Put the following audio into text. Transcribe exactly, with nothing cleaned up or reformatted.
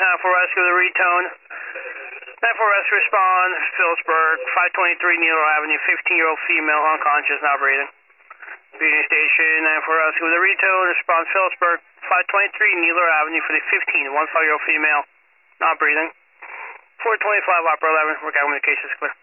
nine four rescue the retone. nine four rescue respond, Phillipsburg, five twenty-three Needler Avenue, fifteen-year-old female, unconscious, not breathing. Union Station, nine four rescue the retone, respond Phillipsburg, five twenty-three Needler Avenue for the fifteen, one five-year-old female, not breathing. four twenty-five, Opera eleven, work out communications clear.